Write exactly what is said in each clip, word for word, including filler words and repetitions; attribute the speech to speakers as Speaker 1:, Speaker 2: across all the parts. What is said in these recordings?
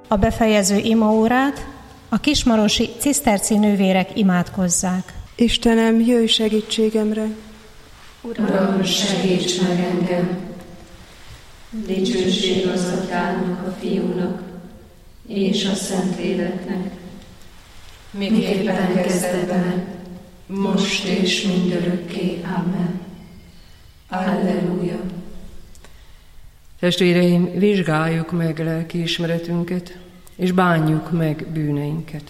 Speaker 1: a befejező imaórát a kismarosi ciszterci nővérek imádkozzák.
Speaker 2: Istenem, jöjj segítségemre!
Speaker 3: Uram, segíts meg engem! Dicsőség az Atyának, a Fiúnak és a Szentléleknek, miképpen kezdetben, most és mindörökké. Amen. Alleluja!
Speaker 4: Testvéreim, vizsgáljuk meg lelkiismeretünket, és bánjuk meg bűneinket.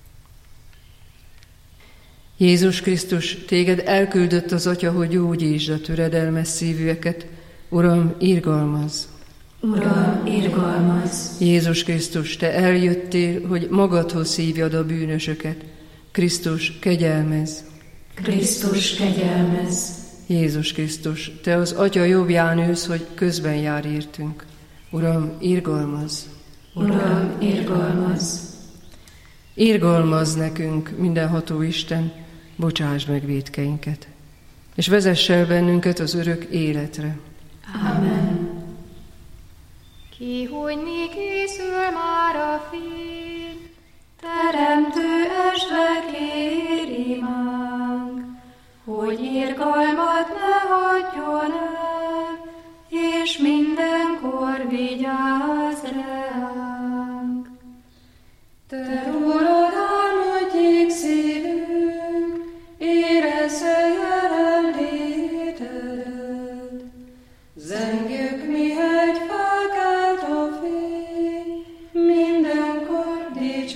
Speaker 4: Jézus Krisztus, téged elküldött az Atya, hogy gyógyítsd a töredelmes szívűeket. Uram, irgalmazz!
Speaker 3: Uram, irgalmazz!
Speaker 4: Jézus Krisztus, te eljöttél, hogy magadhoz hívjad a bűnösöket. Krisztus, kegyelmezz!
Speaker 3: Krisztus, kegyelmezz!
Speaker 4: Jézus Krisztus, te az Atya jobbján ülsz, hogy közben jár értünk. Uram, irgalmazz!
Speaker 3: Uram, irgalmazz!
Speaker 4: Irgalmazz nekünk, mindenható Isten, bocsáss meg vétkeinket, és vezess el bennünket az örök életre.
Speaker 3: Amen.
Speaker 5: Kihújni készül már a fény,
Speaker 3: Teremtő esve kér imánk, hogy irgalmat ne hagyjon el, és mindenkor vigyázz ránk. Te Urad, álmodjék szívünk, érezze jelenlétedet. Zengjük, mihegy felkelt a fény, mindenkor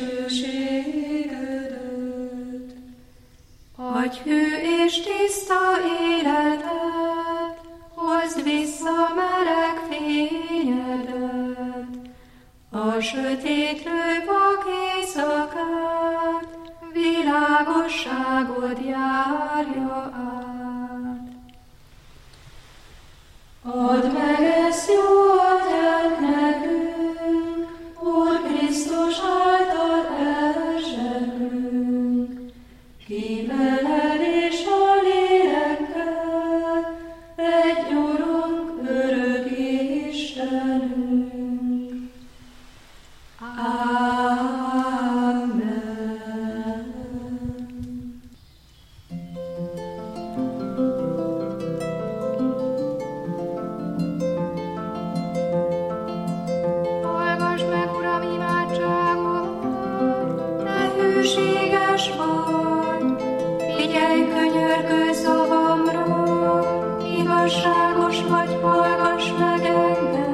Speaker 3: dicsőségedet. Adj hű és tiszta életet, hozd vissza meleg fényedet, a sötétlő vak éjszakát, világosságod járja át. Add meg ezt jó atyánk nekünk, Úr Krisztus által elzsebünk, ki veled és a lélekkel, egy Urunk, örök Istenünk. Amen.
Speaker 5: hallgass meg, Uram, imádságomat, te hűséges vagy, figyelj könyörgő szavamra, igazságos vagy, hallgass meg engem.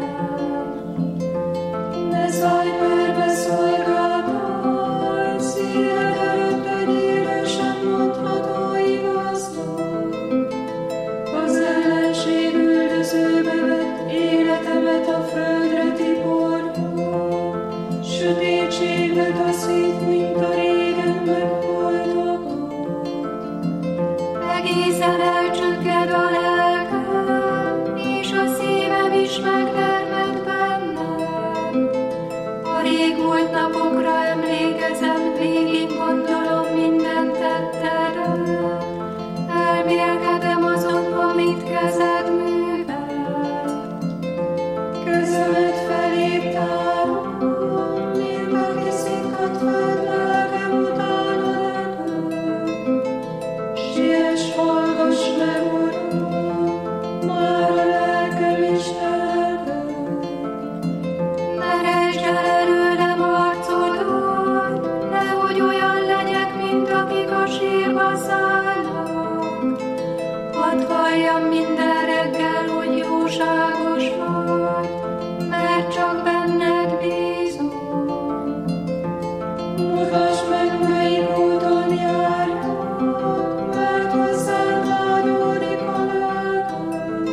Speaker 3: Ne szállj körbe szolgáltaj, szíved előtt egy élősen mondható igaznak. Az ellenség üldözőbe vett életemet a földre tiporva, sötétségbe taszít, mint a régen megholtakat.
Speaker 5: Egészen elcsökked a lelkem, és a szívem is megtermett bennem. A régmúlt napokra emlékezem, végig gondolom minden tettedet. Elmélkedem azon, amit kezed művel.
Speaker 3: Kezemet feléd tárom, mint aki szikkat fel lelkem utána neked. Siess, hallgass meg, Uram, már a lelkem is elved.
Speaker 5: Meresd el előlem arcodat, nehogy olyan legyek, mint akik a sírba szállnak. Hadd halljam minden reggel, hogy jóságos vagy, mert csak benned bízom.
Speaker 3: Mutasd meg, melyik úton járjak, mert hozzád vágyódik a lelkem.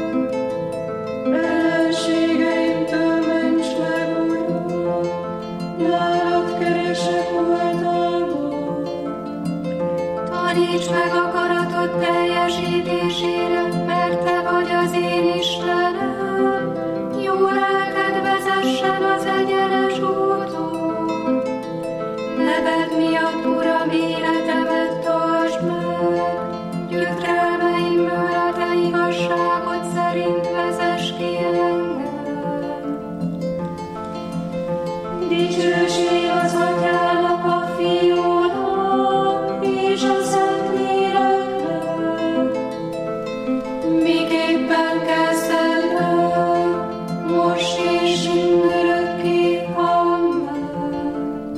Speaker 3: Ellenségeimtől ments meg, Uram, nálad keresek oltalmat.
Speaker 5: Taníts meg akaratod teljesítésére, mert te vagy az én Istenem. Jó lelked vezessen az egyenes úton. Neved miatt, Uram, életemet tartsd meg. Gyötrelmeimből a te igazságod szerint vezess ki engem.
Speaker 3: Dicsőség az Atyának, a Fiúnak és a Szentléleknek, miképpen kezdetben, most és mindörökké. Amen.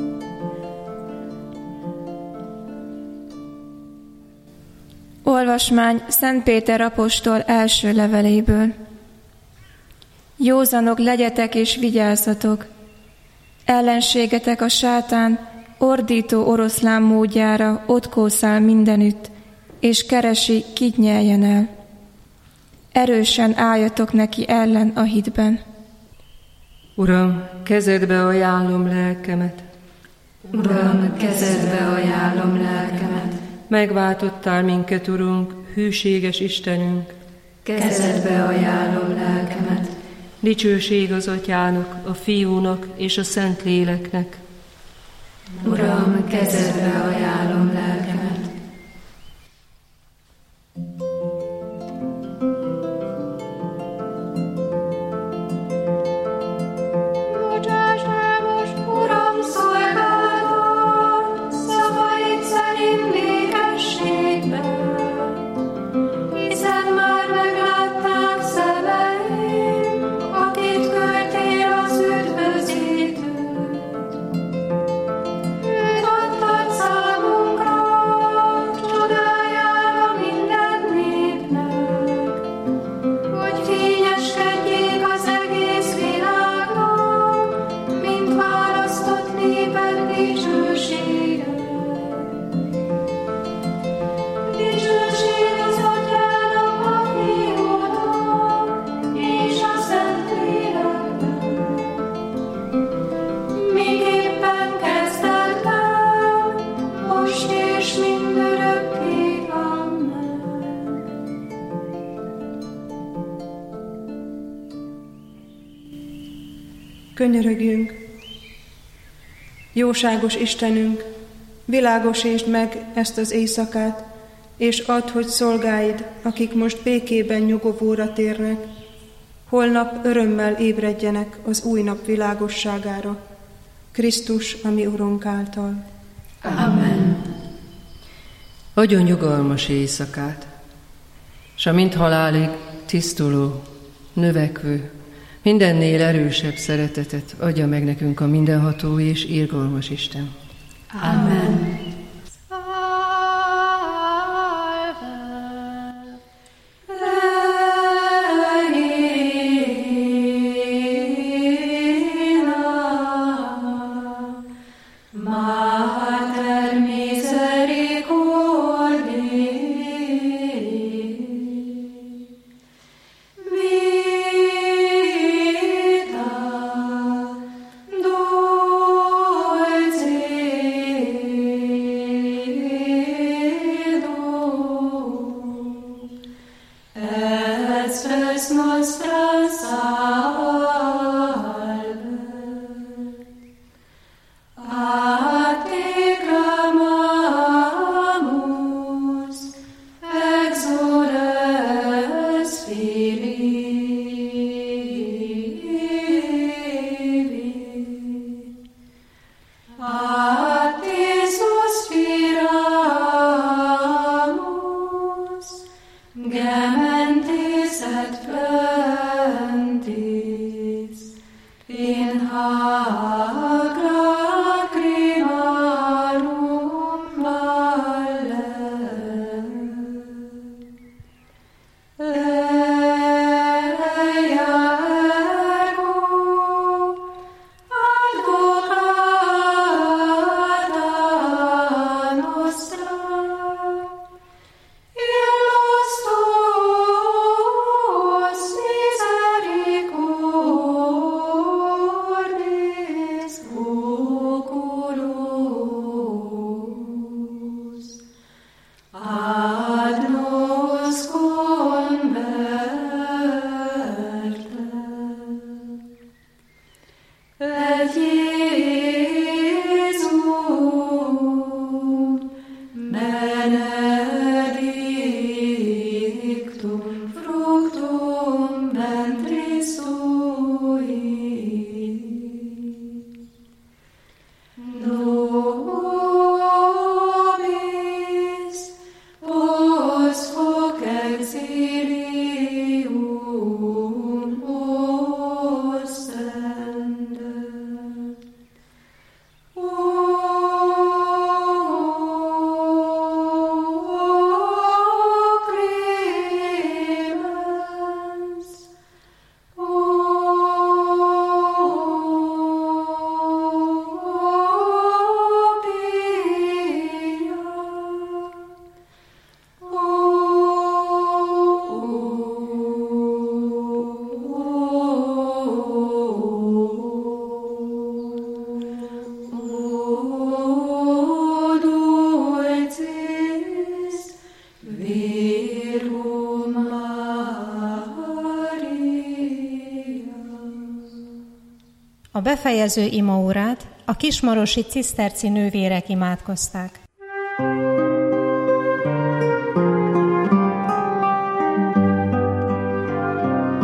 Speaker 6: Olvasmány Szent Péter apostol első leveléből. Józanok legyetek és vigyázzatok! Ellenségetek a sátán ordító oroszlán módjára ott kószál mindenütt, és keresi, kit nyeljen el. Erősen álljatok neki ellen a hitben.
Speaker 4: Uram, kezedbe ajánlom lelkemet.
Speaker 5: Uram, kezedbe ajánlom lelkemet.
Speaker 4: Megváltottál minket, Urunk, hűséges Istenünk.
Speaker 5: Kezedbe ajánlom lelkemet.
Speaker 4: Dicsőség az Atyának, a Fiúnak és a Szentléleknek.
Speaker 5: Uram, kezedbe ajánlom lelkemet.
Speaker 3: Bocsáss el most, Uram, szolgálatot, szavaid szerint békességben, hiszen már meglátták szemeim, akit küldtél az üdvözítőt. Őt adtad számunkra, csodájára minden népnek, hogy fényeskedjék az egész világnak, mint választott néped dicsősége. Dicsőség az Atyának, a Fiúnak és a Szentléleknek, miképpen kezdetben, most és mindörökké. Amen.
Speaker 2: Könyörögjünk! Jóságos Istenünk, világosítsd meg ezt az éjszakát, és add, hogy szolgáid, akik most békében nyugovóra térnek, holnap örömmel ébredjenek az új nap világosságára, Krisztus, a mi Urunk által.
Speaker 5: Amen.
Speaker 4: Adjon nyugalmas éjszakát, s a mint halálig tisztuló, növekvő, mindennél erősebb szeretetet adja meg nekünk a mindenható és irgalmas Isten.
Speaker 5: Amen.
Speaker 3: Mater misericordiae, vita dulcis
Speaker 1: befejező imaórát a kismarosi ciszterci nővérek imádkozták.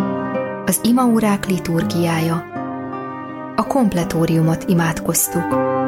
Speaker 7: Az imaórák liturgiája. A kompletóriumot imádkoztuk.